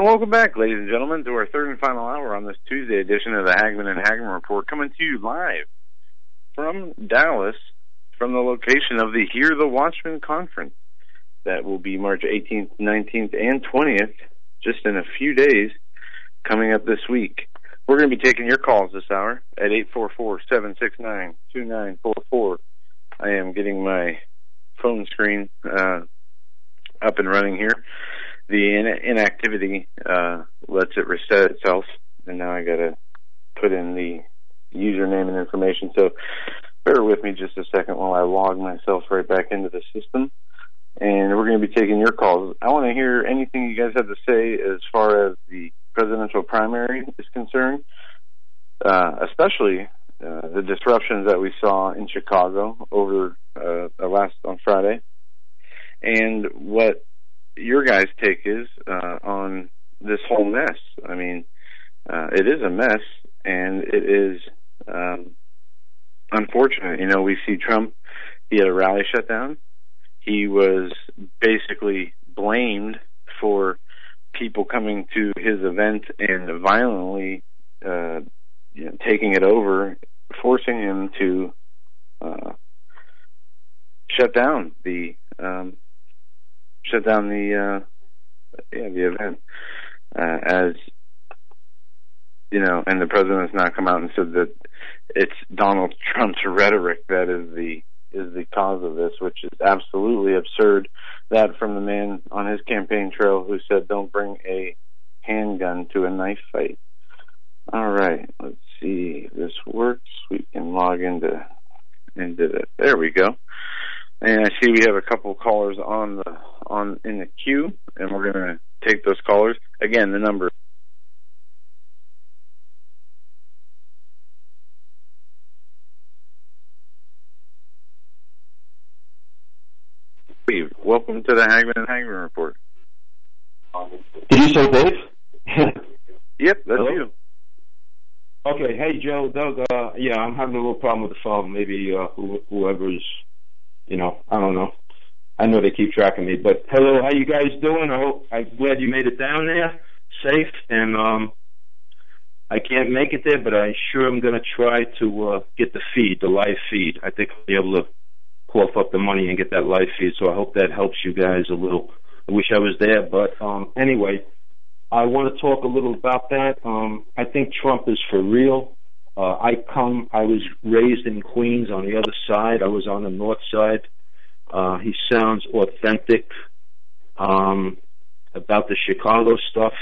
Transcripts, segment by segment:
welcome back, ladies and gentlemen, to our third and final hour on this Tuesday edition of the Hagman and Hagman Report, coming to you live from Dallas, from the location of the Hear the Watchman Conference. That will be March 18th, 19th, and 20th, just in a few days, coming up this week. We're going to be taking your calls this hour at 844-769-2944. I am getting my phone screen up and running here. The inactivity lets it reset itself, and now I got to put in the username and information. So bear with me just a second while I log myself right back into the system. And we're going to be taking your calls. I want to hear anything you guys have to say as far as the presidential primary is concerned, especially the disruptions that we saw in Chicago over on Friday, and what your guys' take is on this whole mess. I mean, it is a mess, and it is unfortunate. You know, we see Trump, he had a rally shut down. He was basically blamed for people coming to his event and violently taking it over, forcing him to shut down the event, as you know, and the president has now come out and said that it's Donald Trump's rhetoric that is the cause of this, which is absolutely absurd. That from the man on his campaign trail who said, "Don't bring a handgun to a knife fight." All right, let's see if this works. We can log into that. There we go. And I see we have a couple callers in the queue, and we're going to take those callers. Again, the number. Welcome to the Hagman and Hagman Report. Did you say Dave? Yep, that's Hello? you. Okay, hey Joe, Doug. Yeah, I'm having a little problem with the phone. Maybe whoever's, I don't know. I know they keep track of me, but hello, how you guys doing? I'm glad you made it down there safe, and I can't make it there, but I sure am going to try to get the live feed. I think I'll be able to cough up the money and get that live feed, so I hope that helps you guys a little. I wish I was there, but anyway, I want to talk a little about that. I think Trump is for real. I was raised in Queens on the other side. I was on the north side. He sounds authentic about the Chicago stuff.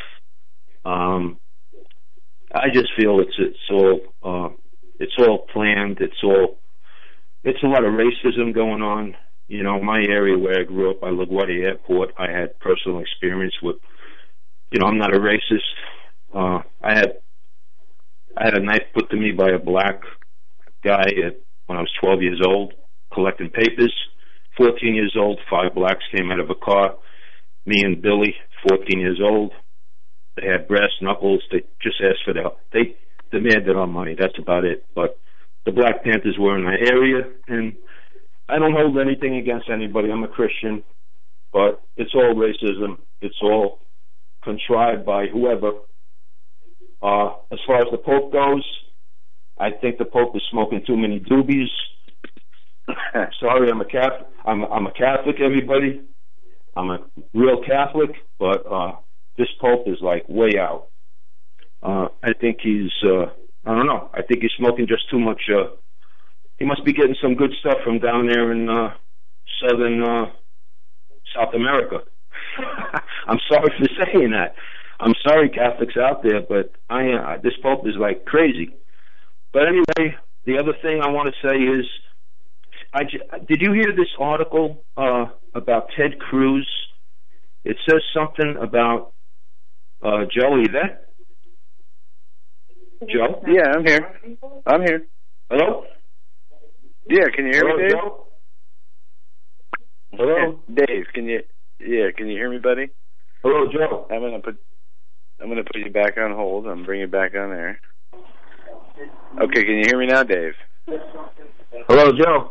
I just feel it's all planned. It's a lot of racism going on. You know, my area where I grew up, by LaGuardia Airport, I had personal experience with. I'm not a racist. I had a knife put to me by a black guy when I was 12 years old, collecting papers. 14 years old, 5 blacks came out of a car. Me and Billy, 14 years old. They had brass knuckles. They just asked for they demanded our money. That's about it. But the Black Panthers were in my area, and I don't hold anything against anybody. I'm a Christian, but it's all racism. It's all contrived by whoever. As far as the Pope goes, I think the Pope is smoking too many doobies. Sorry, I'm a Catholic. I'm a Catholic, everybody. I'm a real Catholic, but this Pope is like way out. I think he's, I don't know. I think he's smoking just too much. He must be getting some good stuff from down there in southern South America. I'm sorry for saying that. I'm sorry, Catholics out there, but this Pope is like crazy. But anyway, the other thing I want to say is, did you hear this article about Ted Cruz? It says something about Joe. Are you there? Joe? Yeah, I'm here. Hello? Yeah, can you hear me, Dave? Joe? Hello? Dave, can you hear me, buddy? Hello, Joe. I'm gonna put you back on hold. I'm bringing you back on there. Okay, can you hear me now, Dave? Hello, Joe.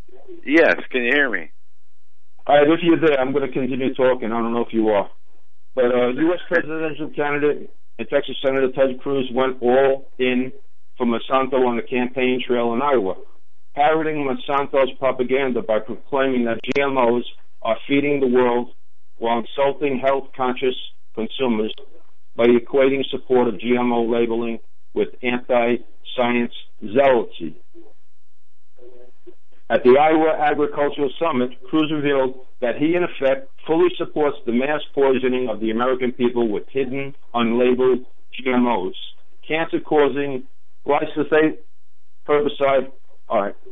Yes, can you hear me? All right, if you're there, I'm going to continue talking. I don't know if you are. But U.S. presidential candidate and Texas Senator Ted Cruz went all in for Monsanto on the campaign trail in Iowa, parroting Monsanto's propaganda by proclaiming that GMOs are feeding the world while insulting health-conscious consumers by equating support of GMO labeling with anti-science zealotry. At the Iowa Agricultural Summit, Cruz revealed that he, in effect, fully supports the mass poisoning of the American people with hidden, unlabeled GMOs, cancer-causing glyphosate, herbicide. All right,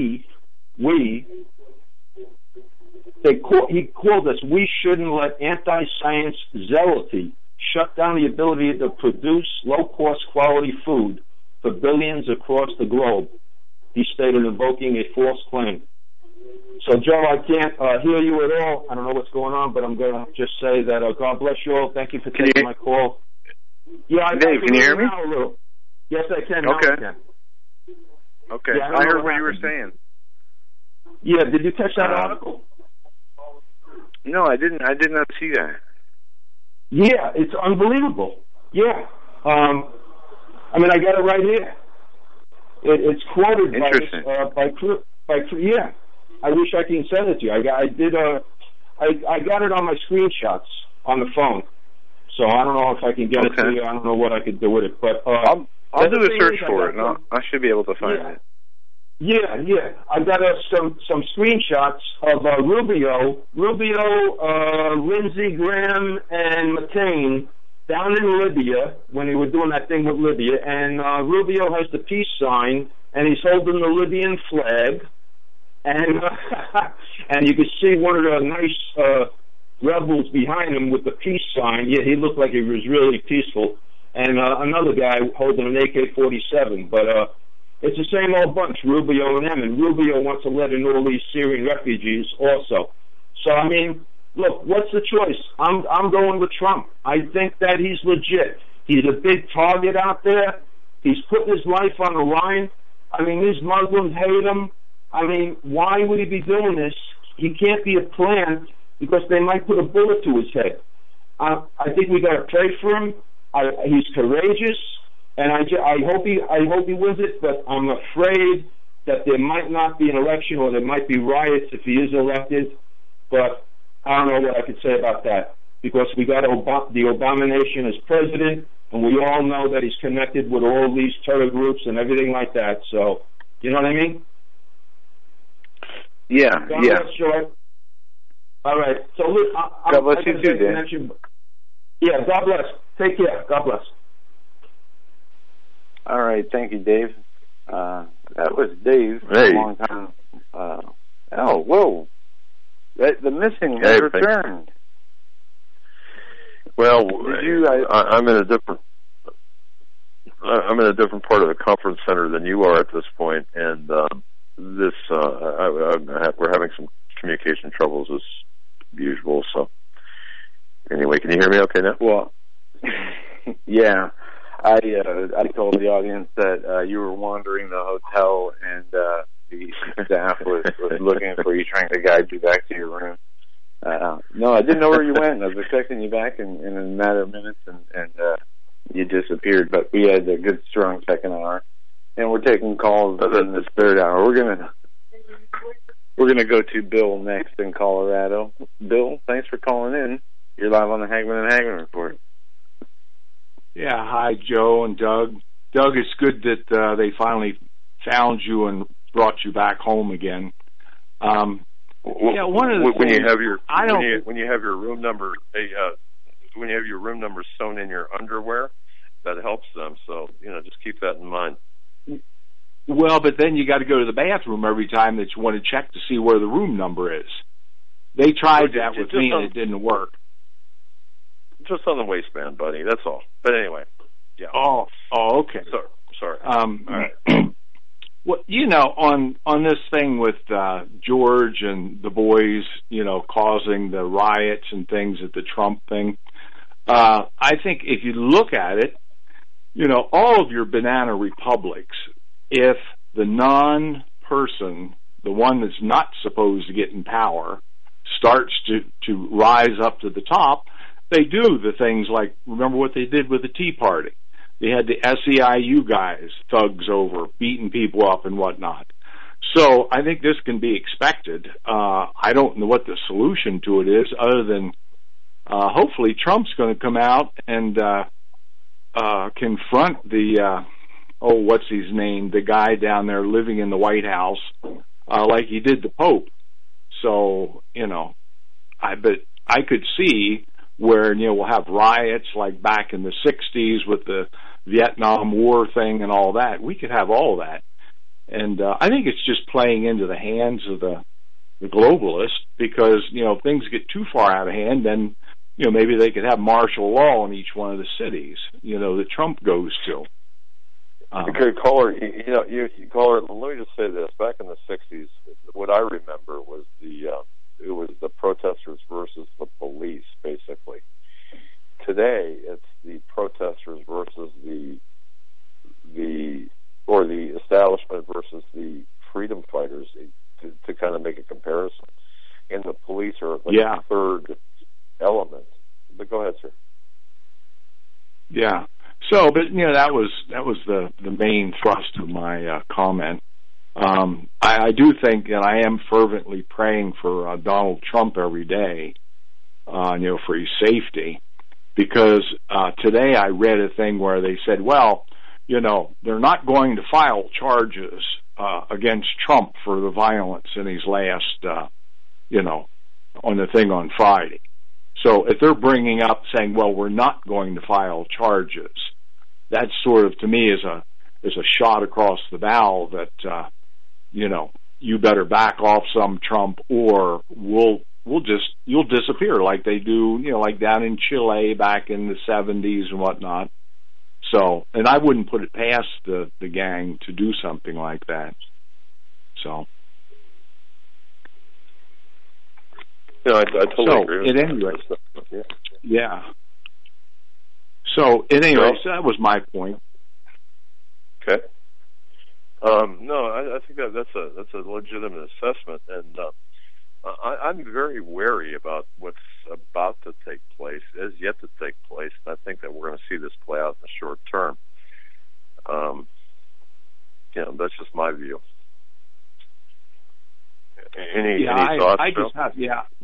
he called us, we shouldn't let anti-science zealotry shut down the ability to produce low-cost quality food for billions across the globe, he stated, invoking a false claim. So, Joe, I can't hear you at all. I don't know what's going on, but I'm going to just say that God bless you all. Thank you for taking my call. Yeah, Dave, can you hear me? Now a little. Yes, I can. Okay. Now I can. Okay. Yeah, I heard what you were saying. Yeah, did you catch that article? No, I didn't. I did not see that. Yeah, it's unbelievable. Yeah. I mean, I got it right here. It's quoted by yeah. I wish I can send it to you. I got it on my screenshots on the phone. So I don't know if I can get it to you. I don't know what I could do with it. But I'll do a search for it, and I should be able to find it. Yeah. I got some screenshots of Rubio, Lindsey Graham, and McCain down in Libya when they were doing that thing with Libya. And Rubio has the peace sign, and he's holding the Libyan flag. And and you could see one of the nice rebels behind him with the peace sign. Yeah, he looked like he was really peaceful. And another guy holding an AK-47. But it's the same old bunch, Rubio and them. And Rubio wants to let in all these Syrian refugees also. So, I mean, look, what's the choice? I'm going with Trump. I think that he's legit. He's a big target out there. He's putting his life on the line. I mean, these Muslims hate him. I mean, why would he be doing this? He can't be a plant because they might put a bullet to his head. I think we got to pray for him. He's courageous, and I hope he wins it. But I'm afraid that there might not be an election, or there might be riots if he is elected. But I don't know what I could say about that, because we got the Obama nation as president, and we all know that he's connected with all these terror groups and everything like that. So, you know what I mean? Yeah, God bless, George. All right. So, look, God bless you too, Dan. Yeah, God bless. Take care. God bless. All right. Thank you, Dave. That was Dave for a long time. Whoa. The missing has returned. Well, I'm in a different part of the conference center than you are at this point, and we're having some communication troubles as usual. So, anyway, can you hear me okay now? Well, yeah. I told the audience that you were wandering the hotel, and the staff was looking for you, trying to guide you back to your room. No, I didn't know where you went. I was expecting you back in a matter of minutes, and you disappeared. But we had a good, strong second hour, and we're taking calls in this third hour. We're gonna go to Bill next in Colorado. Bill, thanks for calling in. You're live on the Hagman and Hagman Report. Yeah, hi, Joe and Doug. Doug, it's good that they finally found you and brought you back home again. One of the when things, you have your when you have your room number when you have your room number sewn in your underwear, that helps them. So just keep that in mind. Well, but then you got to go to the bathroom every time that you want to check to see where the room number is. They tried that with me and it didn't work. Just on the waistband, buddy. That's all. But anyway, yeah. Oh, okay. Sorry. All right. Well, on this thing with George and the boys, causing the riots and things at the Trump thing, I think if you look at it, all of your banana republics, if the non-person, the one that's not supposed to get in power, starts to rise up to the top, they do the things like, remember what they did with the Tea Party. They had the SEIU guys, thugs over, beating people up and whatnot. So I think this can be expected. I don't know what the solution to it is other than hopefully Trump's going to come out and confront the, what's his name, the guy down there living in the White House, like he did the Pope. So, but I could see where, we'll have riots like back in the 60s with the Vietnam War thing and all that. We could have all that. And I think it's just playing into the hands of the globalists because, if things get too far out of hand, then, maybe they could have martial law in each one of the cities, that Trump goes to. Okay, caller, caller, let me just say this. Back in the 60s, what I remember was it was the protesters versus the police, basically. Today, it's the protesters versus the establishment versus the freedom fighters, to kind of make a comparison. And the police are the third element. But go ahead, sir. Yeah. So, but that was the main thrust of my comment. I do think, and I am fervently praying for Donald Trump every day, for his safety, because today I read a thing where they said, well, they're not going to file charges against Trump for the violence in his last, on the thing on Friday. So if they're bringing up saying, well, we're not going to file charges, that sort of, to me, is a shot across the bow that, you better back off some, Trump, or you'll disappear like they do, like down in Chile back in the 70s and whatnot. So, and I wouldn't put it past the gang to do something like that. So. I totally agree. At any rate, yeah. So, at any rate, so that was my point. Okay. No, I think that's a legitimate assessment, and I'm very wary about what's about to take place, is yet to take place. And I think that we're going to see this play out in the short term. That's just my view. Any thoughts? I just have,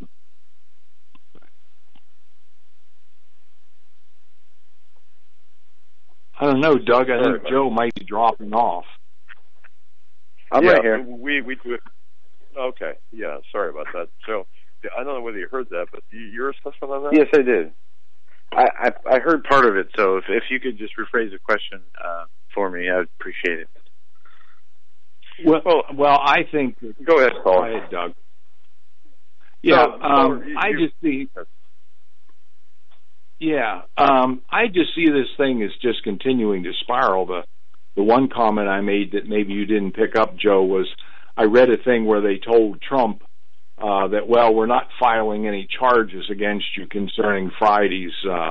I don't know, Doug. I think Joe might be dropping off. I'm right here. We do it. Okay. Yeah. Sorry about that, Joe. I don't know whether you heard that, but your assessment on that? Yes, I did. I heard part of it. So if you could just rephrase the question for me, I'd appreciate it. Well, I think. Go ahead, Paul. Go ahead, Doug. Yeah, I just see. Yeah, I just see this thing as just continuing to spiral. The one comment I made that maybe you didn't pick up, Joe, was I read a thing where they told Trump that, well, we're not filing any charges against you concerning Friday's,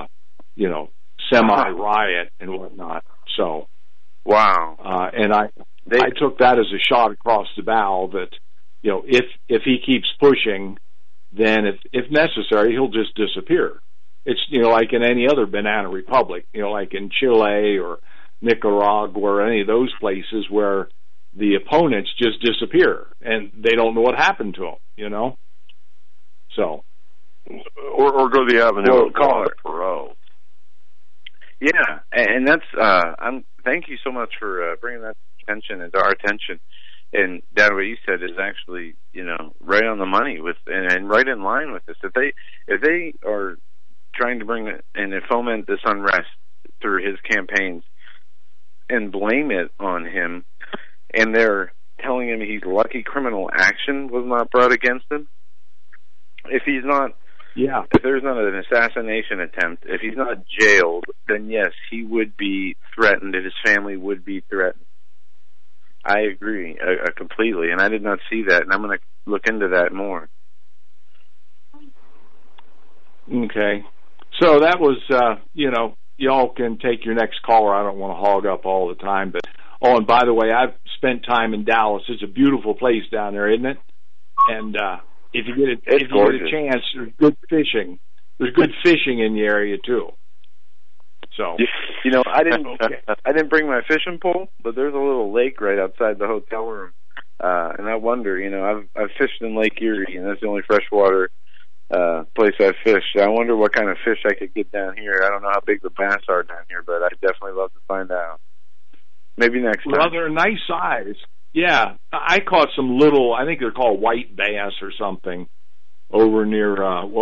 semi-riot and whatnot. So, wow. And I took that as a shot across the bow that, if he keeps pushing, then if necessary, he'll just disappear. It's, like in any other banana republic, like in Chile or Nicaragua or any of those places where the opponents just disappear and they don't know what happened to them, So. Or go the avenue of Perot. Yeah, and that's, thank you so much for bringing that attention into our attention. And Dad, what you said is actually, right on the money with, and right in line with this. If they are trying to bring and foment this unrest through his campaigns and blame it on him, and they're telling him he's lucky criminal action was not brought against him, if he's not, if there's not an assassination attempt, if he's not jailed, then yes, he would be threatened, and his family would be threatened. I agree completely, and I did not see that, and I'm going to look into that more. Okay. So that was, y'all can take your next caller. I don't want to hog up all the time. But and by the way, I've spent time in Dallas. It's a beautiful place down there, isn't it? And if you get a chance, there's good fishing. there's good fishing in the area too. So, I didn't bring my fishing pole, but there's a little lake right outside the hotel room, and I wonder, I've fished in Lake Erie, and that's the only freshwater place I've fished. I wonder what kind of fish I could get down here. I don't know how big the bass are down here, but I'd definitely love to find out. Maybe next time. Well, they're a nice size. Yeah, I caught some little, I think they're called white bass or something, over near,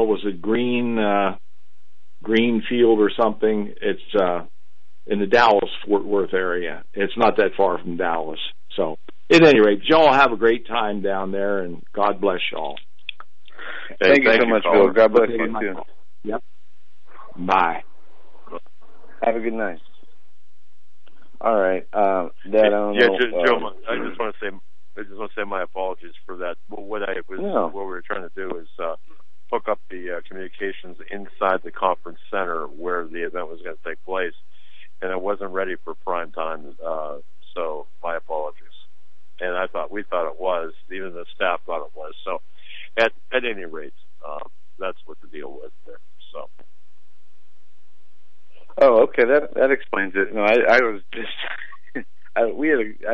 Greenfield or something. It's in the Dallas-Fort Worth area. It's not that far from Dallas. So, at any rate, y'all have a great time down there, and God bless y'all. Thank you so much, Bill. God bless you, too. Yep. Bye. Have a good night. All right. Dad, I don't know. Joe, I just want to say my apologies for that. What we were trying to do is hook up the communications inside the conference center where the event was going to take place, and it wasn't ready for prime time. So my apologies. And we thought it was. Even the staff thought it was. So at any rate, that's what the deal was there. So. Oh, okay. That explains it. No, I was just we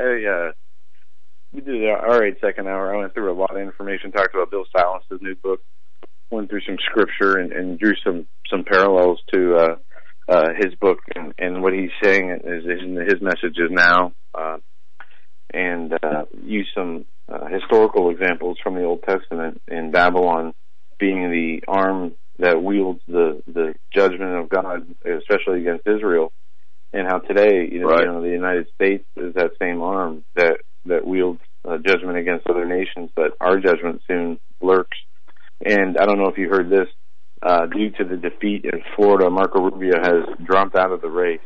did our 8-second hour. I went through a lot of information, talked about Bill Silas's new book, went through some scripture and drew some parallels to his book and what he's saying is his messages now, and used some historical examples from the Old Testament in Babylon being the arm that wields the judgment of God, especially against Israel, and how today, the United States is that same arm that wields judgment against other nations, but our judgment soon lurks. And I don't know if you heard this, due to the defeat in Florida, Marco Rubio has dropped out of the race.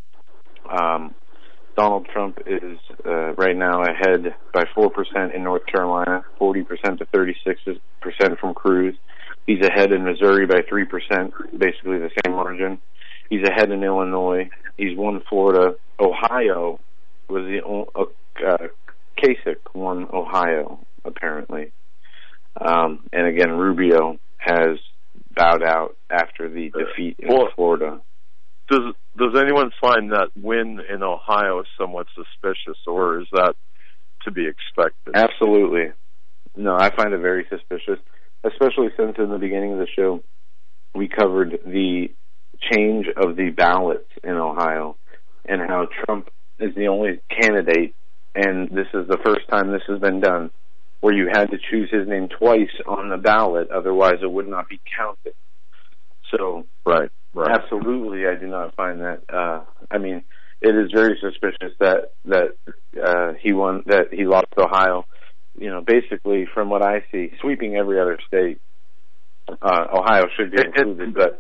Donald Trump is right now ahead by 4% in North Carolina, 40% to 36% from Cruz. He's ahead in Missouri by 3%, basically the same margin. He's ahead in Illinois. He's won Florida. Ohio was Kasich won Ohio, apparently. And again, Rubio has bowed out after the defeat in Florida. Does anyone find that win in Ohio somewhat suspicious, or is that to be expected? Absolutely. No, I find it very suspicious, especially since in the beginning of the show we covered the change of the ballots in Ohio and how Trump is the only candidate, and this is the first time this has been done, where you had to choose his name twice on the ballot, otherwise it would not be counted. So, right. Absolutely, I do not find that. It is very suspicious that he won, that he lost Ohio. Basically, from what I see, sweeping every other state. Ohio should be included, but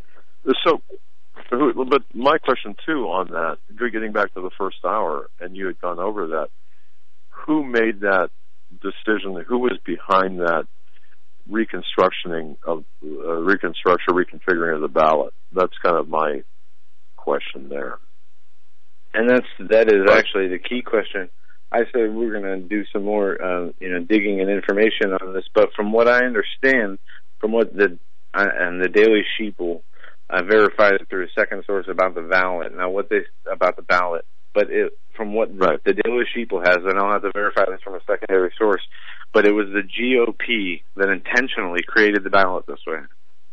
my question too on that, getting back to the first hour, and you had gone over that. Who made that decision? Who was behind that reconfiguring of the ballot? That's kind of my question there. And that is actually the key question. I said we're going to do some more, digging and information on this. But from what I understand, from what the Daily Sheeple verified it through a second source about the ballot. Now, about the ballot, but from what the Daily Sheeple has, and I'll have to verify this from a secondary source. But it was the GOP that intentionally created the ballot this way.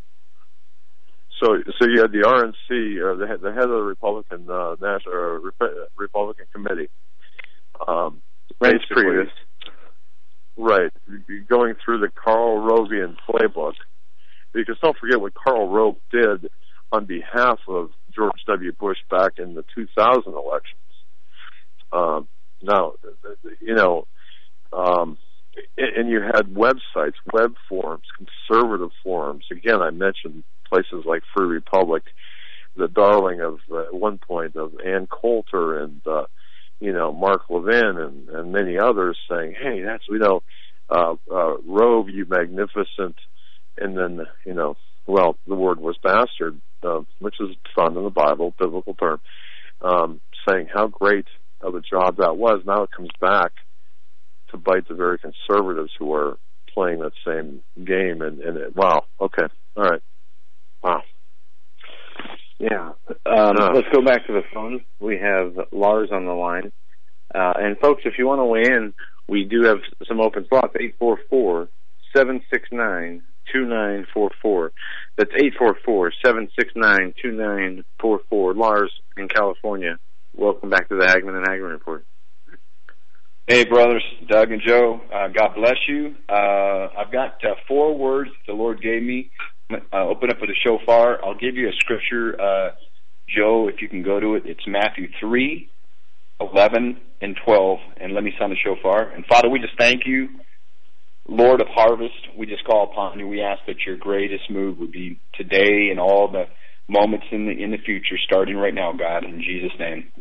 So you had the RNC, or the head of the Republican National Republican Committee, basically, right, going through the Karl Rovian playbook, because don't forget what Karl Rove did on behalf of George W. Bush back in the 2000 elections. And you had websites, web forums, conservative forums. Again, I mentioned places like Free Republic, the darling of, at one point, of Ann Coulter and, Mark Levin and many others saying, hey, that's, Rove, you magnificent, and then, the word was bastard, which is found in the Bible, biblical term, saying how great of a job that was. Now it comes back to bite the very conservatives who are playing that same game. And wow, okay, all right. Wow. Yeah. Let's go back to the phone. We have Lars on the line. And folks, if you want to weigh in, we do have some open slots, 844-769-2944. That's 844-769-2944. Lars in California. Welcome back to the Hagman and Hagman Report. Hey, brothers, Doug and Joe. God bless you. I've got 4 words the Lord gave me. Open up with a shofar. I'll give you a scripture, Joe, if you can go to it. It's Matthew 3:11 and 12. And let me sound the shofar. And Father, we just thank you, Lord of harvest. We just call upon you. We ask that your greatest move would be today and all the moments in the future, starting right now, God, in Jesus' name.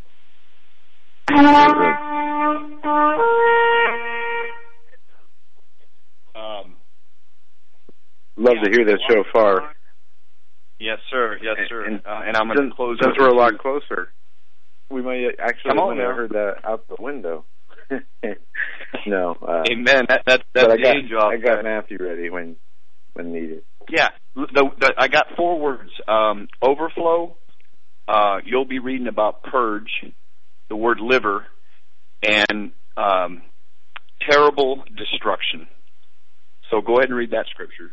Love to hear that shofar. Yes, sir. Yes, sir. And I'm going to close. Since we're a lot closer, we might actually have heard that out the window. No. Amen. That's the angel. I got Matthew ready when needed. Yeah. I got 4 words. Overflow. You'll be reading about purge, the word liver, and terrible destruction. So go ahead and read that scripture.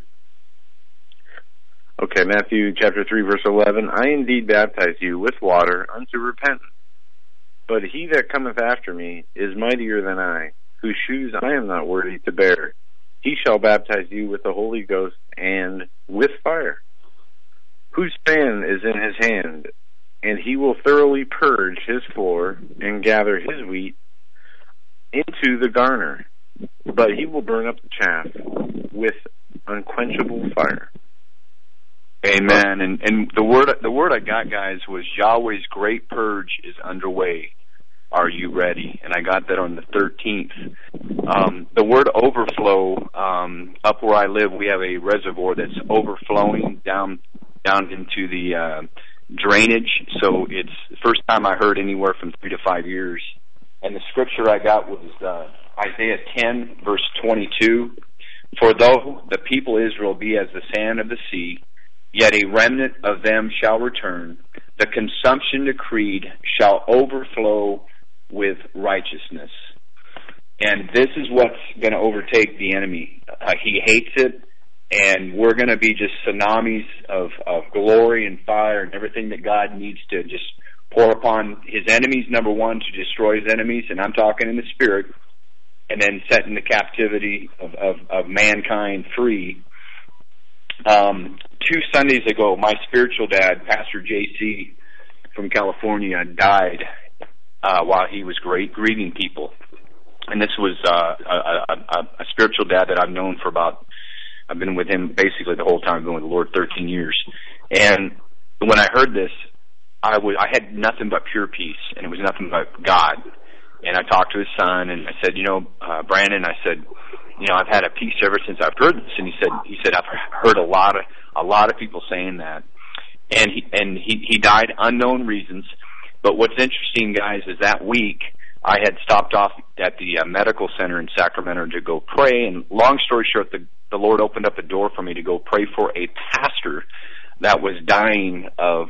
Okay, Matthew chapter 3, verse 11. I indeed baptize you with water unto repentance. But he that cometh after me is mightier than I, whose shoes I am not worthy to bear. He shall baptize you with the Holy Ghost and with fire, whose fan is in his hand, and he will thoroughly purge his floor and gather his wheat into the garner, but he will burn up the chaff with unquenchable fire. Amen. And the word I got, guys, was Yahweh's great purge is underway. Are you ready? And I got that on the 13th. The word overflow, up where I live, we have a reservoir that's overflowing down into the drainage. So it's the first time I heard anywhere from 3 to 5 years. And the scripture I got was Isaiah 10, verse 22. For though the people of Israel be as the sand of the sea, yet a remnant of them shall return. The consumption decreed shall overflow with righteousness. And this is what's going to overtake the enemy. He hates it, and we're going to be just tsunamis of glory and fire and everything that God needs to just pour upon his enemies, number one, to destroy his enemies, and I'm talking in the spirit, and then setting the captivity of mankind free. 2 Sundays ago, my spiritual dad, Pastor J.C. from California, died while he was greeting people. And this was a spiritual dad that I've known for I've been with him basically the whole time. I've been with the Lord 13 years. And when I heard this, I had nothing but pure peace, and it was nothing but God. And I talked to his son, and I said, Brandon, I said, I've had a peace ever since I've heard this. And he said, I've heard a lot of people saying that. And he died unknown reasons. But what's interesting, guys, is that week I had stopped off at the medical center in Sacramento to go pray. And long story short, the Lord opened up a door for me to go pray for a pastor that was dying of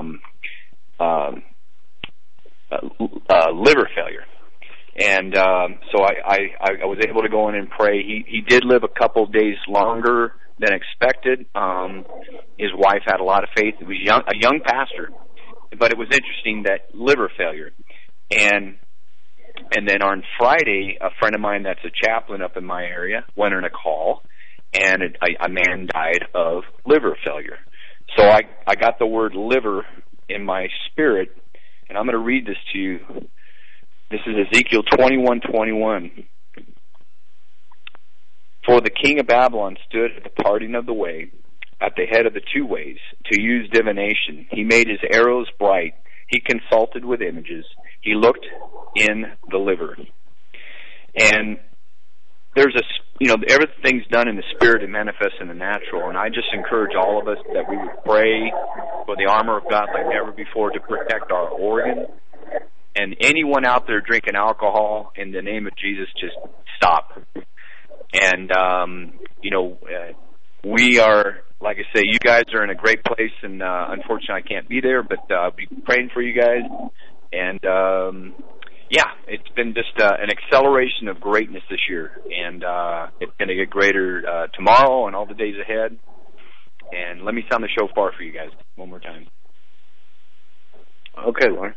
liver failure. And so I was able to go in and pray. He did live a couple of days longer than expected. His wife had a lot of faith. It was a young pastor, but it was interesting that liver failure. And then on Friday, a friend of mine that's a chaplain up in my area went on a call, and a man died of liver failure. So I got the word liver in my spirit, and I'm going to read this to you. This is Ezekiel 21:21. For the king of Babylon stood at the parting of the way, at the head of the 2 ways, to use divination. He made his arrows bright. He consulted with images. He looked in the liver. And there's everything's done in the spirit and manifests in the natural. And I just encourage all of us that we would pray for the armor of God like never before to protect our organ. And anyone out there drinking alcohol, in the name of Jesus, just stop. And, we are, like I say, you guys are in a great place, and unfortunately I can't be there, but I'll be praying for you guys. And, it's been just an acceleration of greatness this year, and it's going to get greater tomorrow and all the days ahead. And let me sound the shofar for you guys one more time. Okay, Lauren.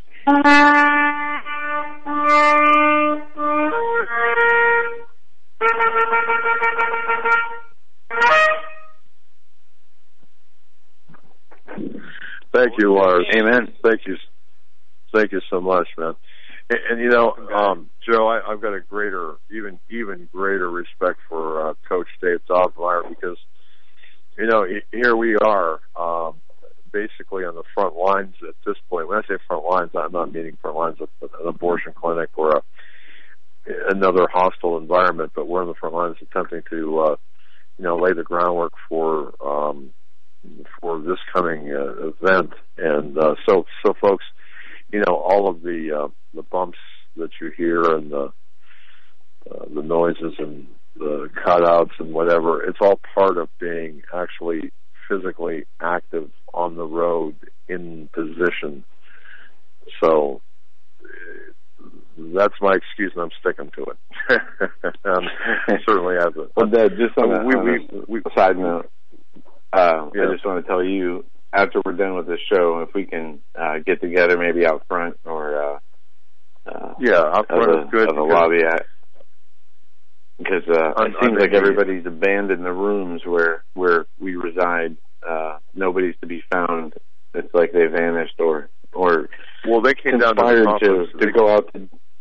Thank you, Lars. Amen. Thank you so much, man. And Joe, I've got a even greater respect for Coach Dave Dobbmeyer, because here we are, basically on the front lines at this point. When I say front lines, I'm not meaning front lines of an abortion clinic or another hostile environment, but we're on the front lines attempting to lay the groundwork for this coming event. And so folks, all of the bumps that you hear and the noises and the cutouts and whatever, it's all part of being actually physically active on the road in position. So that's my excuse, and I'm sticking to it. Certainly has it. Well, Dad, just on a side note, I just want to tell you, after we're done with this show, if we can get together maybe out front or out front is good. Of the lobby, because it seems like everybody's abandoned the rooms where we reside. Nobody's to be found. It's like they vanished or well, they came down to the conference to go out.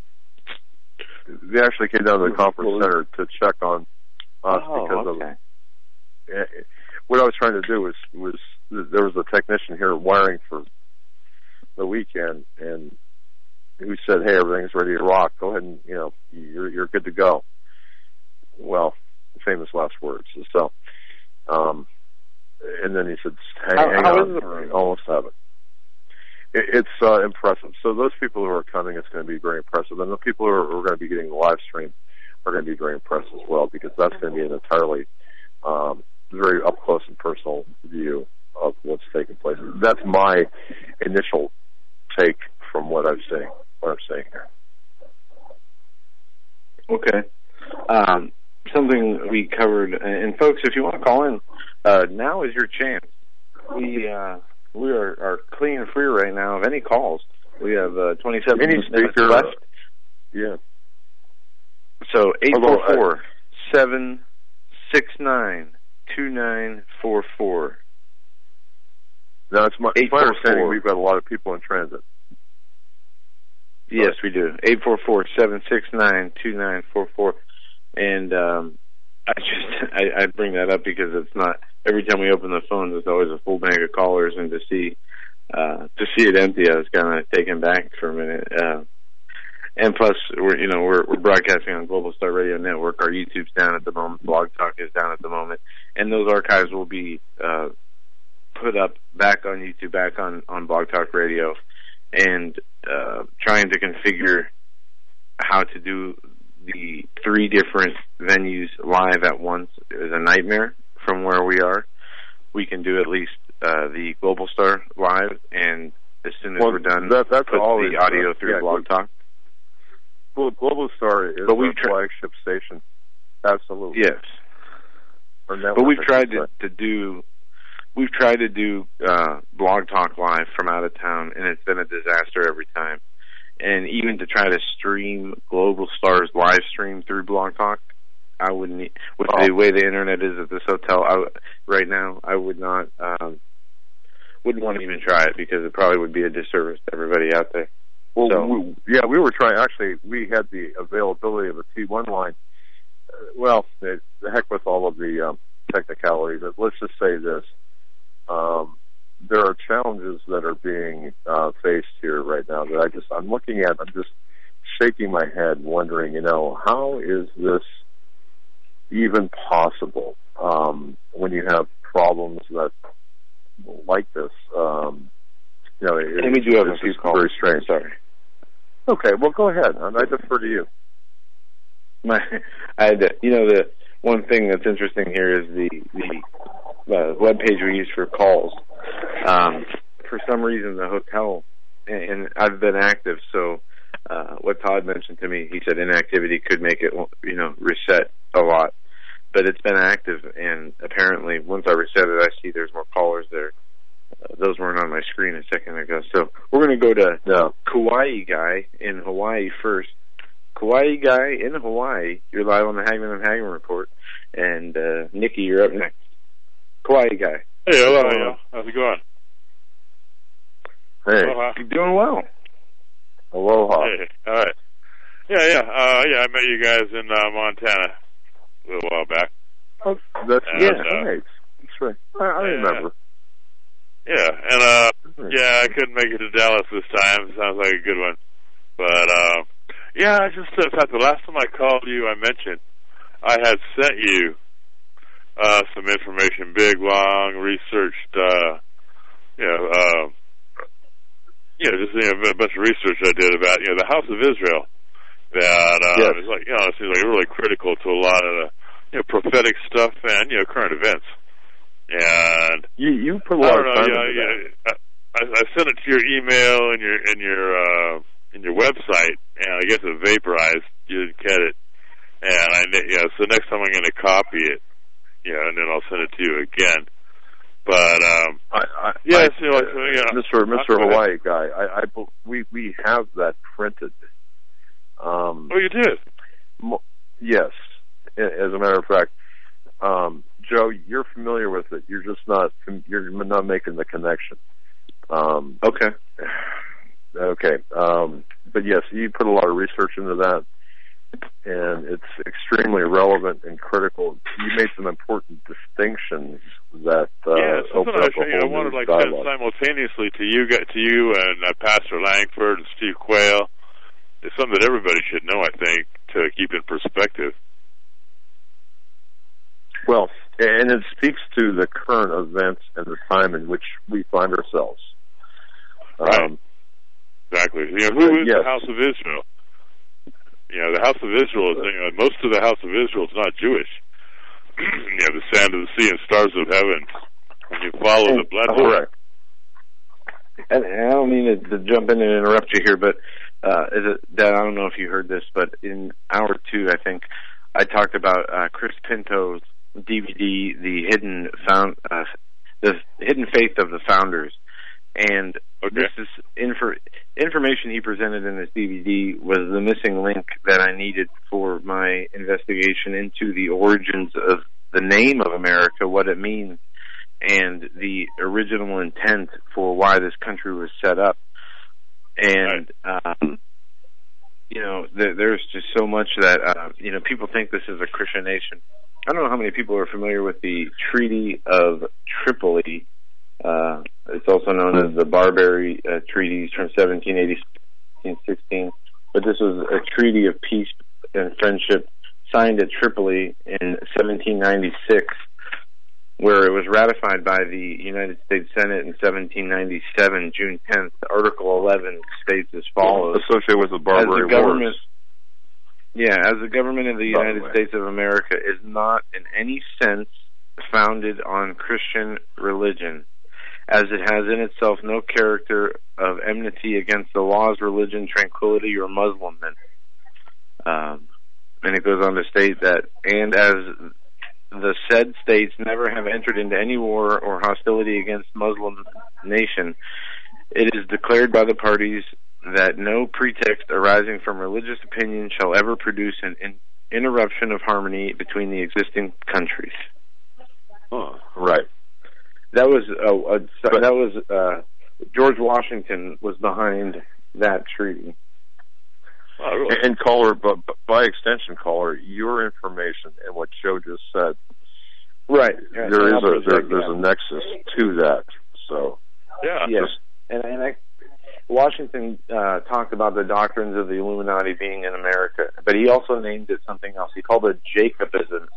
They actually came down to the conference center to check on us because of what I was trying to do was there was a technician here wiring for the weekend, and who said, "Hey, everything's ready to rock. Go ahead and you're good to go." Well, famous last words. So, and then he said, "Hang on, almost have it." It's impressive. So those people who are coming, it's going to be very impressive, and the people who are going to be getting the live stream are going to be very impressed as well, because that's going to be an entirely very up close and personal view of what's taking place. That's my initial take from what I'm saying here. Okay. Something we covered, and folks, if you want to call in, now is your chance. We are clean and free right now of any calls. We have 27 minutes left. Yeah. So 844-769-2944. Now, it's my understanding we've got a lot of people in transit. Yes, we do. 844-769-2944. And I bring that up because it's not every time we open the phone, there's always a full bank of callers, and to see it empty, I was kind of taken back for a minute. And plus, we're broadcasting on Global Star Radio Network. Our YouTube's down at the moment. Blog Talk is down at the moment, and those archives will be put up back on YouTube, back on Blog Talk Radio, and trying to configure how to do the 3 different venues live at once is a nightmare from where we are. We can do at least the Global Star live, and as soon as we're done, that's put the audio through Blog Talk. Well, Global Star is our flagship station. Absolutely. Yes. But we've tried to do Blog Talk live from out of town, and it's been a disaster every time. And even to try to stream Global Star's live stream through Blog Talk, I wouldn't. With the way the internet is at this hotel right now, I wouldn't want to even try it, because it probably would be a disservice to everybody out there. Well, we were trying. Actually, we had the availability of a T1 line. The heck with all of the technicalities. Let's just say this. There are challenges that are being faced here right now that I'm looking at. I'm just shaking my head, wondering, how is this even possible when you have problems that like this? And we do have a few calls. Very strange. Sorry. Okay, well, go ahead. I defer to you. one thing that's interesting here is the web page we use for calls. For some reason, the hotel, and I've been active, so what Todd mentioned to me, he said inactivity could make it, reset a lot. But it's been active, and apparently once I reset it, I see there's more callers there. Those weren't on my screen a second ago. So we're going to go to Kauai Guy in Hawaii first. Kauai Guy in Hawaii, you're live on the Hagman and Hagman Report. And Nikki, you're up next. Kauai Guy. Hey, hello. How's it going? Hey. Aloha. You're doing well. Aloha. Hey, all right. Yeah, I met you guys in Montana a little while back. Oh, that's right. That's right. I remember. Yeah, and I couldn't make it to Dallas this time. Sounds like a good one. But I just in fact, the last time I called you, I mentioned I had sent you some information, big, long, researched, a bunch of research I did about the House of Israel. That is like it seems like really critical to a lot of the prophetic stuff and current events. And you put a lot of time into that. I sent it to your email and your website, and I guess it vaporized. You didn't get it, and so next time I'm going to copy it, and then I'll send it to you again. But Mr. Hawaii Guy, we have that printed. You did? Yes. As a matter of fact, Joe, you're familiar with it. You're just not making the connection. Okay. But yes, you put a lot of research into that, and it's extremely relevant and critical. You made some important distinctions that open up a whole wanted new to dialogue. simultaneously to you and Pastor Langford and Steve Quayle. It's something that everybody should know, I think, to keep in perspective. Well, and it speaks to the current events and the time in which we find ourselves. Right. Exactly. Who is the House of Israel? The House of Israel is, most of the House of Israel is not Jewish. The sand of the sea and stars of heaven. When you follow the blood. Correct. And I don't mean to jump in and interrupt you here, but Dad, I don't know if you heard this, but in hour 2, I think, I talked about Chris Pinto's DVD, The Hidden Faith of the Founders. And this is information he presented in this DVD was the missing link that I needed for my investigation into the origins of the name of America, what it means, and the original intent for why this country was set up. And, there's just so much that, people think this is a Christian nation. I don't know how many people are familiar with the Treaty of Tripoli. It's also known as the Barbary Treaties from 1716, but this was a treaty of peace and friendship signed at Tripoli in 1796, where it was ratified by the United States Senate in 1797, June 10th. Article 11 states as follows. Associated with the Barbary Wars. As the government of the United States of America is not in any sense founded on Christian religion, as it has in itself no character of enmity against the laws, religion, tranquility, or Muslimment. And it goes on to state that, and as the said states never have entered into any war or hostility against Muslim nation, it is declared by the parties that no pretext arising from religious opinion shall ever produce an interruption of harmony between the existing countries. Right. That was George Washington was behind that treaty. Oh, really? And caller, by extension, caller, your information and what Joe just said. Right. There's a nexus to that. So. Yeah. Yes. And Washington talked about the doctrines of the Illuminati being in America, but he also named it something else. He called it Jacobinism.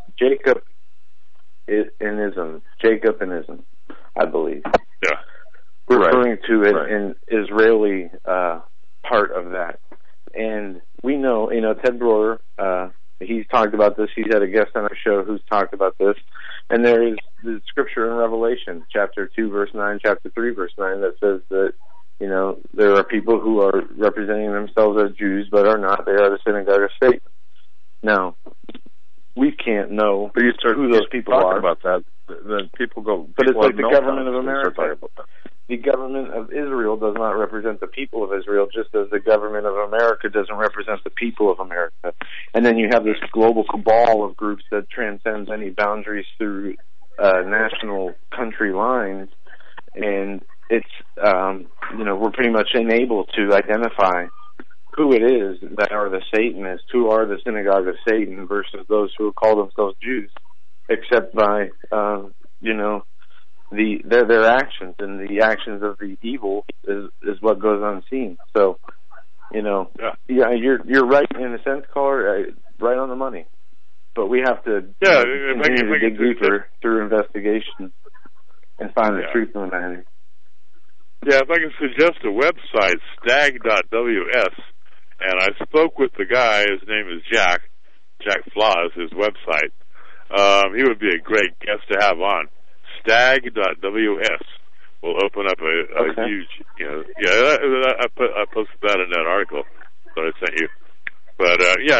Jacobinism, I believe. Yeah. Referring to it an Israeli part of that. And we know, Ted Broer, he he's talked about this. He's had a guest on our show who's talked about this. And there is the scripture in Revelation, chapter 2, verse 9, chapter 3, verse 9, that says that, you know, there are people who are representing themselves as Jews but are not. They are the synagogue of Satan. Now, we can't know who those people are. About that, then people go. But it's like the government of America. The government of Israel does not represent the people of Israel, just as the government of America doesn't represent the people of America. And then you have this global cabal of groups that transcends any boundaries through national country lines, and it's you know, we're pretty much unable to identify who it is that are the Satanists, who are the synagogue of Satan, versus those who call themselves Jews, except by you know, their actions, and the actions of the evil is what goes unseen. So, you know, you're right in a sense, caller, right on the money. But we have to continue to dig deeper through investigation and find the truth in the matter. Yeah, if I can suggest a website, stag.ws, and I spoke with the guy, his name is Jack Flaw is his website. He would be a great guest to have on. Stag.ws will open up a huge, you know, I posted that in that article that I sent you. But,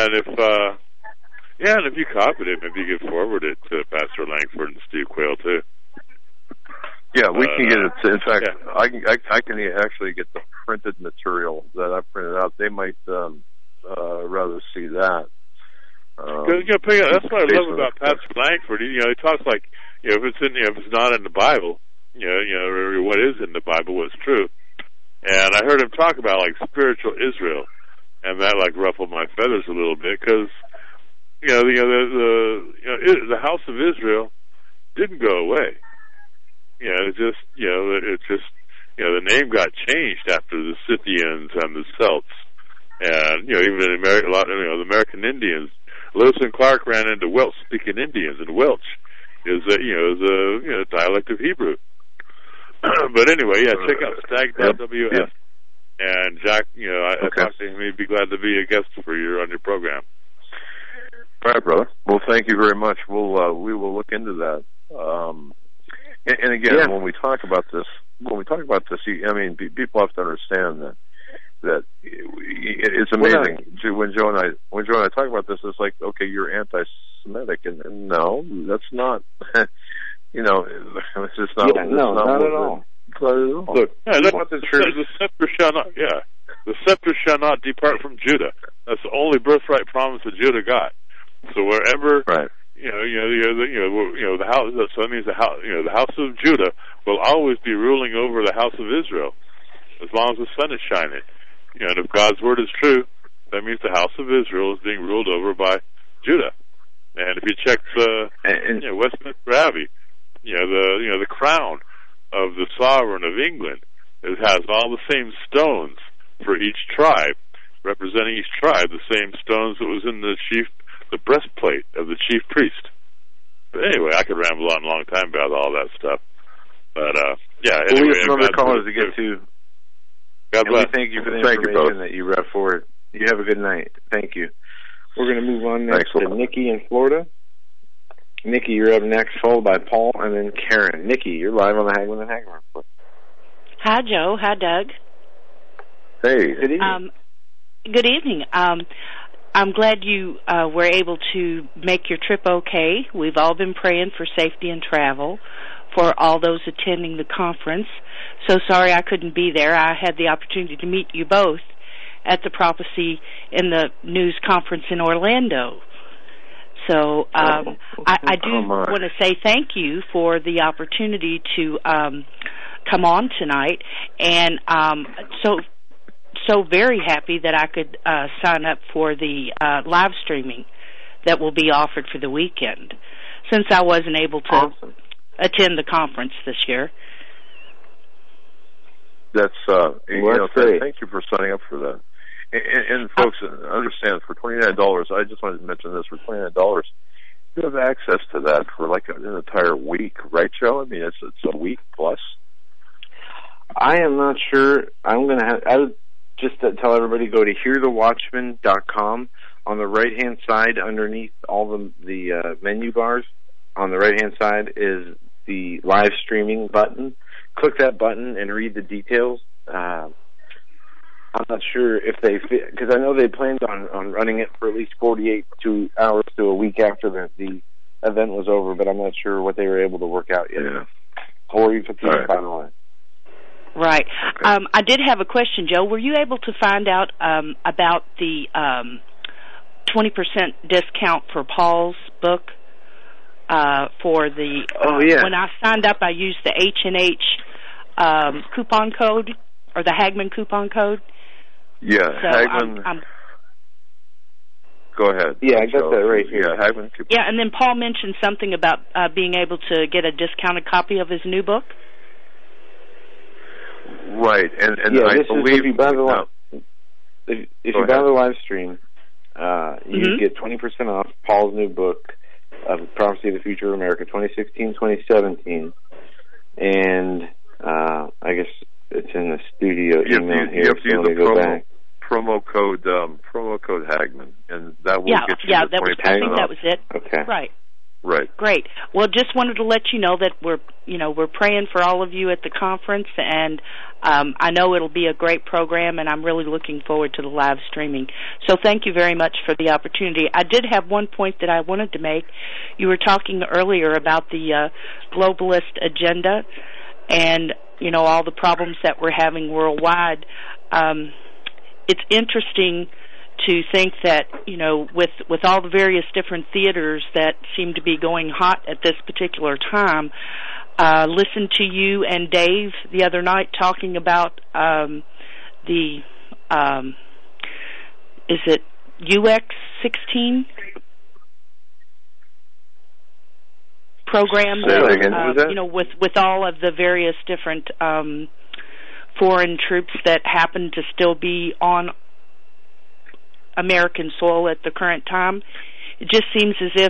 and if you copied it, maybe you could forward it to Pastor Langford and Steve Quayle, too. Yeah, we can get it. In fact, I can actually get the printed material that I printed out. They might rather see that. That's what I love about Pastor Langford. You know, he talks like, you know, if it's not in the Bible, you know, what is in the Bible, what's true. And I heard him talk about like spiritual Israel, and that like ruffled my feathers a little bit, because the house of Israel didn't go away. The name got changed after the Scythians and the Celts, and even in the American Indians. Lewis and Clark ran into Welsh-speaking Indians, and Welsh is a dialect of Hebrew. But anyway, check out stag.ws. And Jack, I talked to him. He'd be glad to be a guest for you on your program. All right, brother. Well, thank you very much. We will look into that. And again, when we talk about this, people have to understand that it's amazing. When Joe and I talk about this, it's like, okay, you're anti-Semitic, and no, that's not. It's just not. Not at all. Look, the scepter shall not. Yeah, the scepter shall not depart from Judah. That's the only birthright promise that Judah got. So wherever, right. The house. So that means the house of Judah will always be ruling over the house of Israel, as long as the sun is shining. And if God's word is true, that means the house of Israel is being ruled over by Judah. And if you check Westminster Abbey, the crown of the sovereign of England, it has all the same stones for each tribe, representing each tribe, the same stones that was in the breastplate of the chief priest. But anyway, I could ramble on a long time about all that stuff. But anyway, we have some other callers to get to. God bless. We thank you for the information that you read forward. You have a good night. Thank you. We're going to move on next to Nikki in Florida. Nikki, you're up next, followed by Paul and then Karen. Nikki, you're live on the Hagman and Hagman Report. Hi, Joe. Hi, Doug. Hey. Good evening. Good evening. I'm glad you were able to make your trip okay. We've all been praying for safety and travel for all those attending the conference. So sorry I couldn't be there. I had the opportunity to meet you both at the Prophecy in the News Conference in Orlando. So I do want to say thank you for the opportunity to come on tonight, and so very happy that I could sign up for the live streaming that will be offered for the weekend, since I wasn't able to attend the conference this year. That's thank you for signing up for that. And folks, understand, for $29, I just wanted to mention this, for $29, you have access to that for like an entire week, right, Joe? I mean, it's a week plus. I am not sure. I would just tell everybody, go to hearthewatchman.com. on the right-hand side, underneath all the menu bars, on the right-hand side is the live streaming button. Click that button and read the details. I'm not sure if because I know they planned on running it for at least 48 hours to a week after the event was over, but I'm not sure what they were able to work out yet. Yeah. Or you put the final line. Right. Okay. I did have a question, Joe. Were you able to find out about the 20% discount for Paul's book? For the when I signed up, I used the H&H coupon code, or the Hagman coupon code. Yeah, so Hagman. Go ahead. Yeah, I got that right here. Yeah, Hagman coupon. Yeah, and then Paul mentioned something about being able to get a discounted copy of his new book. Right, and I believe if you buy the live stream, you get 20% off Paul's new book, Prophecy of the Future of America, 2016-2017, and I guess it's in the studio email here. You have to use the promo code Hagman, and that will get you the 20% I think that was it. Okay. Right. Great. Well, just wanted to let you know that we're praying for all of you at the conference, and I know it'll be a great program, and I'm really looking forward to the live streaming. So thank you very much for the opportunity. I did have one point that I wanted to make. You were talking earlier about the globalist agenda and, all the problems that we're having worldwide. It's interesting to think that, with all the various different theaters that seem to be going hot at this particular time, listened to you and Dave the other night talking about is it UX16 program? With all of the various different foreign troops that happen to still be on American soil at the current time. It just seems as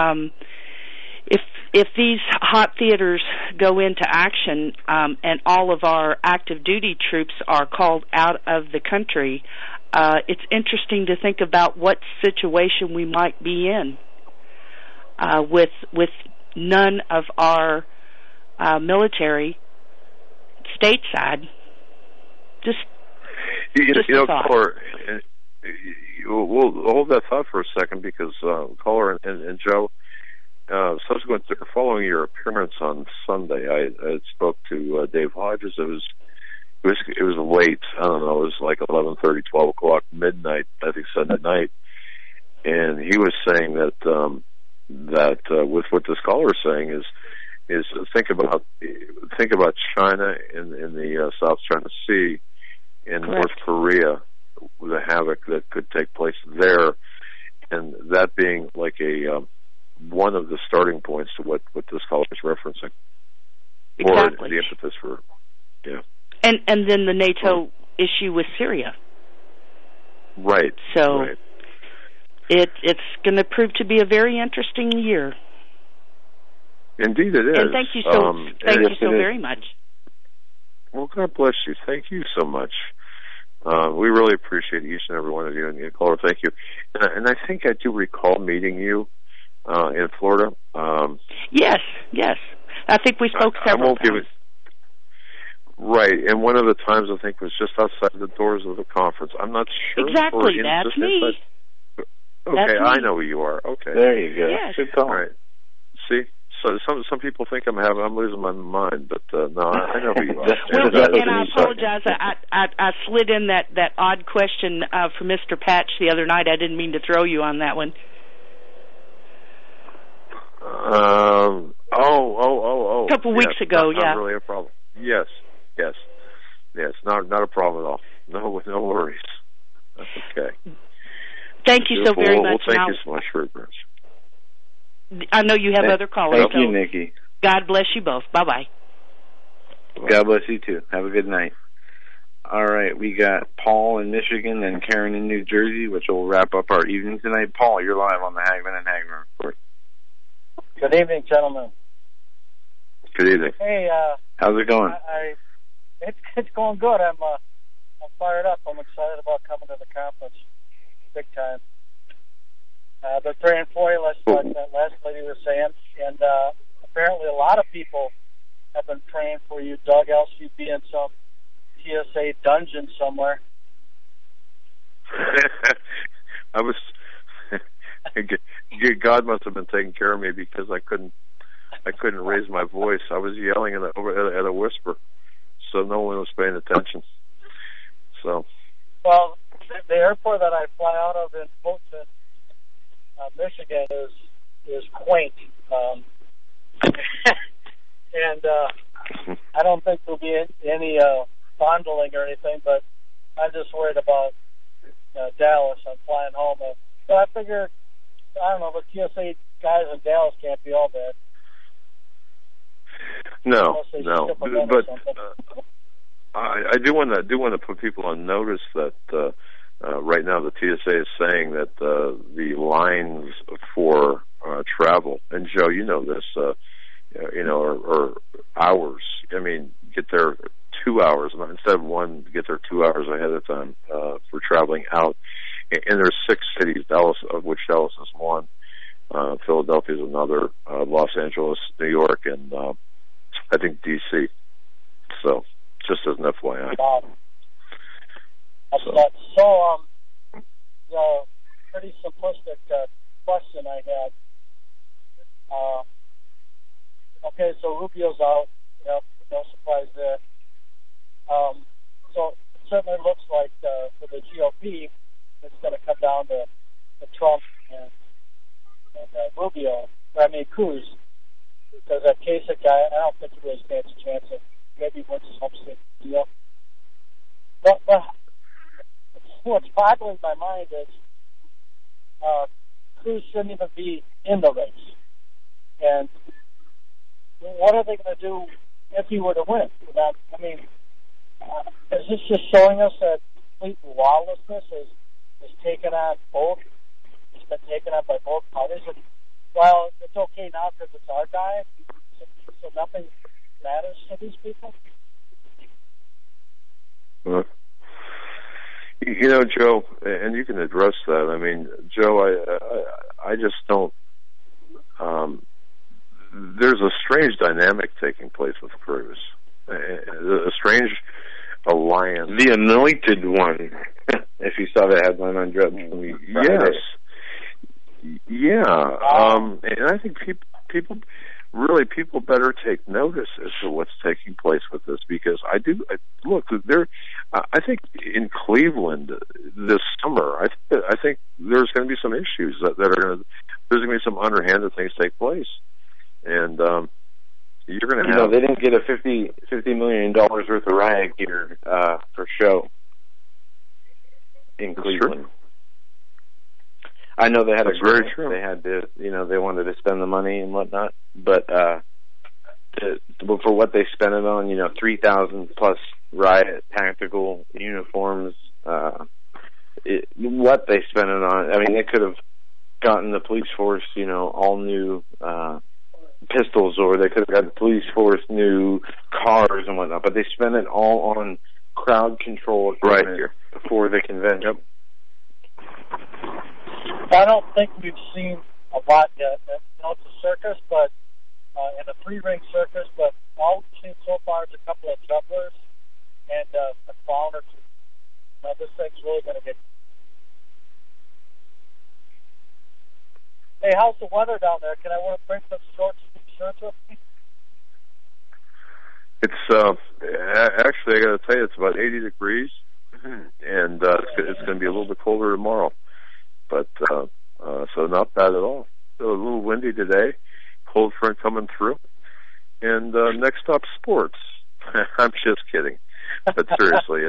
if these hot theaters go into action and all of our active duty troops are called out of the country, it's interesting to think about what situation we might be in with none of our military stateside. Just a thought. Caller, we'll hold that thought for a second because Caller and Joe, subsequent to following your appearance on Sunday, I spoke to Dave Hodges. It was late. I don't know. It was like 11:30, 12 o'clock, midnight. I think Sunday night, and he was saying that with what this caller is saying is think about China in the South China Sea and North Korea, the havoc that could take place there, and that being like one of the starting points to what this caller is referencing. Exactly. Or the impetus for, And then the NATO issue with Syria. Right. So it's going to prove to be a very interesting year. Indeed it is. And thank you so very much. Well, God bless you. Thank you so much. We really appreciate each and every one of you. And caller, thank you. And I think I do recall meeting you in Florida. Yes. I think we spoke several times. Right, and one of the times I think was just outside the doors of the conference. I'm not sure. Exactly, that's me. Okay, that's me. I know who you are. Okay, there you go. Yes. Good call. All right. See, so some people think I'm losing my mind, but no, I know who you are. And I apologize. I slid in that odd question for Mr. Patch the other night. I didn't mean to throw you on that one. A couple weeks ago, not really a problem. Yes, not a problem at all. No worries. That's okay. Thank you so very much. Thank you so much for it, Bruce. I know you have other callers. Thank you, Nikki. God bless you both. Bye-bye. God bless you, too. Have a good night. All right, we got Paul in Michigan and Karen in New Jersey, which will wrap up our evening tonight. Paul, you're live on the Hagman and Hagman Report. Good evening, gentlemen. Good evening. Hey, how's it going? It's going good. I'm fired up. I'm excited about coming to the conference, big time. They're praying for you, like that last lady was saying. And apparently a lot of people have been praying for you, Doug, else you'd be in some TSA dungeon somewhere. I was. God must have been taking care of me because I couldn't raise my voice. I was yelling at a whisper, so no one was paying attention. So. Well, the airport that I fly out of in Fulton, Michigan, is quaint, and I don't think there'll be any fondling or anything. But I'm just worried about Dallas. I'm flying home, so I figure, I don't know, the TSA guys in Dallas can't be all bad. No, but I do want to put people on notice that right now the TSA is saying that the lines for travel, and Joe, you know this, are hours. I mean, get there 2 hours instead of one. Get there 2 hours ahead of time for traveling out. And there's 6 cities, Dallas, of which Dallas is one. Philadelphia is another. Los Angeles, New York, and I think D.C. So, just as an FYI. The pretty simplistic question I had. Okay, so Rubio's out. Yep, no surprise there. So it certainly looks like for the GOP, it's going to come down to Trump and Rubio. Cruz. Because that Kasich guy, I don't think he really stands a chance of maybe wins his home state deal. But what's boggling my mind is Cruz shouldn't even be in the race. And what are they going to do if he were to win? I mean, is this just showing us that complete lawlessness is taken on both? It's been taken on by both parties. And while it's okay now because it's our guy, so nothing matters to these people? Joe, and you can address that. I mean, Joe, I just don't. There's a strange dynamic taking place with Cruz. A strange alliance. The anointed one. If you saw the headline on Drudge. Yes. Yeah. And I think people better take notice as to what's taking place with this, because I think in Cleveland this summer, I think there's going to be some issues that are there's going to be some underhanded things take place, and you're going to have. They didn't get a $50 million worth of riot gear for show in Cleveland. I know they had a grant. They had to, they wanted to spend the money and whatnot, but for what they spent it on, 3,000 plus riot tactical uniforms, what they spent it on. I mean, they could have gotten the police force, all new pistols, or they could have got the police force new cars and whatnot, but they spent it all on crowd control right here before the convention. Yep. I don't think we've seen a lot yet. It's a circus, but in a 3-ring circus, but all we've seen so far is a couple of jugglers and a clown or two. Now, this thing's really going to get. Hey, how's the weather down there? Can I bring some shirts with me? It's actually, I got to tell you, it's about 80 degrees, and it's going to be a little bit colder tomorrow. But so not bad at all. A little windy today, cold front coming through, and next up, sports. I'm just kidding, but seriously,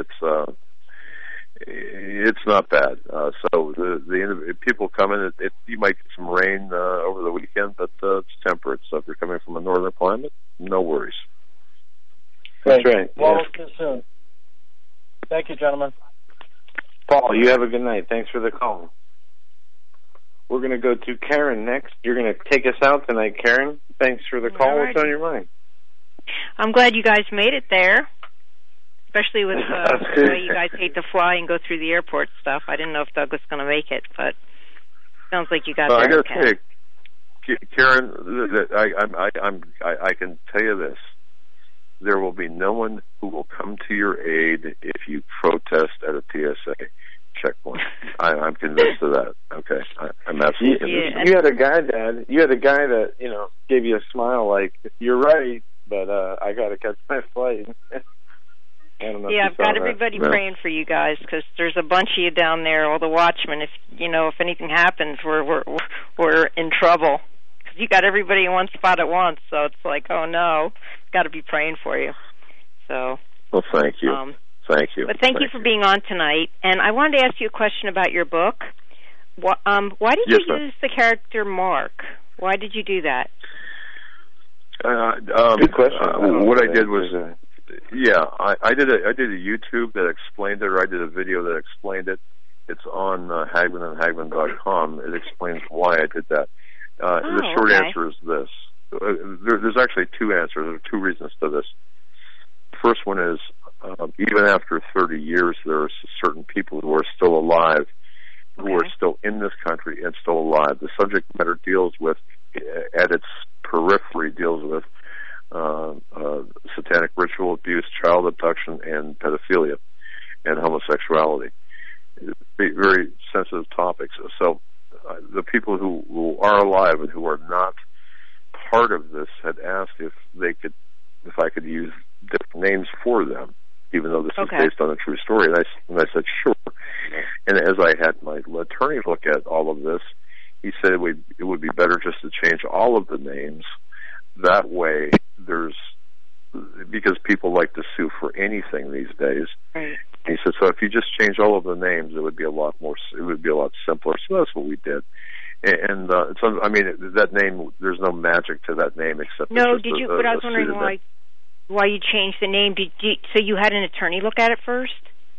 it's not bad. So the people coming, you might get some rain over the weekend, but it's temperate. So if you're coming from a northern climate, no worries. That's right. Well, we'll see you soon. Thank you, gentlemen. Paul, you have a good night. Thanks for the call. We're going to go to Karen next. You're going to take us out tonight, Karen. Thanks for the call. All right. What's on your mind? I'm glad you guys made it there, especially with the way you guys hate to fly and go through the airport stuff. I didn't know if Doug was going to make it, but Sounds like you got I there. got to tell you, Karen, I can tell you this. There will be no one who will come to your aid if you protest at a TSA checkpoint. I'm convinced of that. Okay, I'm absolutely convinced. You had a guy, Dad. You had a guy that gave you a smile, like you're right, but I got to catch my flight. I've got everybody praying for you guys because there's a bunch of you down there, all the watchmen. If anything happens, we're in trouble. Because you got everybody in one spot at once, so it's like, oh no, got to be praying for you. So. Well, thank you. Thank you. But thank you for being on tonight. And I wanted to ask you a question about your book. Why did you use the character Mark? Why did you do that? Good question. What I did was, I did a YouTube that explained it, or I did a video that explained it. It's on HagmannandHagmann.com. It explains why I did that. The short answer is this. There's actually two answers. There are two reasons to this. First one is, even after 30 years, there are certain people who are still alive, who are still in this country and still alive. The subject matter deals with, at its periphery, deals with satanic ritual abuse, child abduction, and pedophilia, and homosexuality. Very sensitive topics. So the people who are alive and who are not part of this had asked if I could use different names for them, even though this is based on a true story. And I said, sure. And as I had my attorney look at all of this, he said it would be better just to change all of the names. That way, because people like to sue for anything these days. Right. He said, so if you just change all of the names, it would be a lot simpler. So that's what we did. And that name, there's no magic to that name except but I was wondering why you changed the name. So you had an attorney look at it first?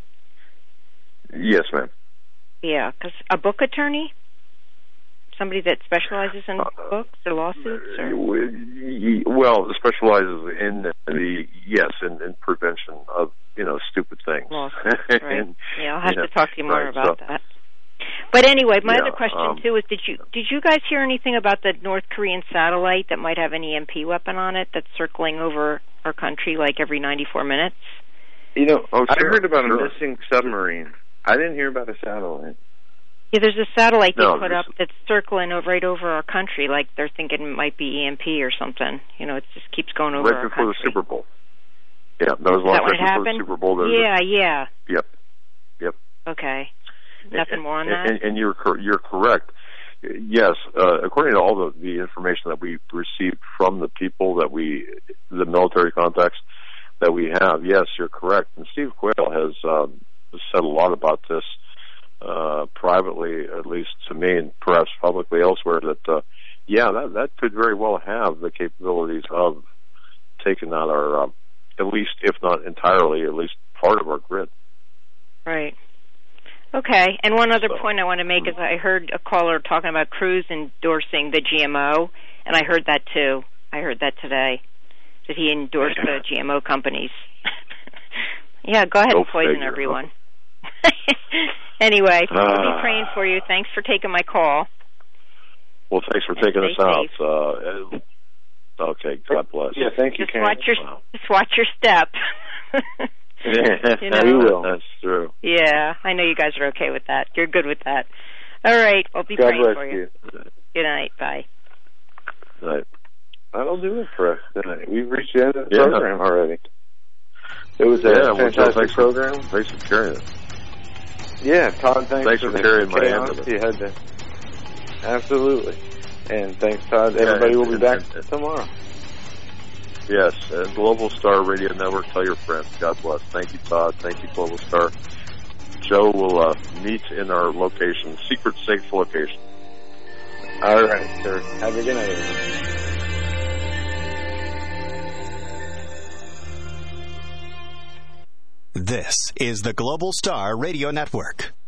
Yes, ma'am. Yeah, because a book attorney? Somebody that specializes in books or lawsuits? Well, specializes in in prevention of stupid things. Lawsuits, right? I'll have to talk to you more about that. But anyway, my other question too is: did you guys hear anything about the North Korean satellite that might have an EMP weapon on it that's circling over our country like every 94 minutes? I heard about a missing submarine. I didn't hear about a satellite. Yeah, there's a satellite they put up that's circling right over our country, like they're thinking it might be EMP or something. It just keeps going over our country. Right before the Super Bowl. Yeah, that was launched right before the Super Bowl. Yeah. Yep. Okay. Nothing more on that? And you're correct. Yes, according to all the information that we received from the people the military contacts that we have, yes, you're correct. And Steve Quayle has said a lot about this privately, at least to me, and perhaps publicly elsewhere, that that could very well have the capabilities of taking out our, at least, if not entirely, at least part of our grid. Right. Okay, and one other point I want to make is I heard a caller talking about Cruz endorsing the GMO, and I heard that too. I heard that today, that he endorsed the GMO companies. Yeah, go ahead and poison everyone. Anyway, I'll be praying for you. Thanks for taking my call. Well, thanks for taking us out. Okay, God bless. Yeah, thank you, Karen. Just watch your step. We will. That's true. Yeah, I know you guys are okay with that. You're good with that. All right, I'll be praying for you. Good night. Bye. Night. That'll do it for us tonight. We've reached the end of the program already. It was a fantastic program. Thanks for carrying it. Yeah, Todd, thanks for carrying my end of it. You had to. Absolutely. And thanks, Todd. Everybody will be back tomorrow. Yes, Global Star Radio Network. Tell your friends. God bless. Thank you, Todd. Thank you, Global Star. Joe will meet in our location, secret safe location. All right, sir. Have a good night, everyone. This is the Global Star Radio Network.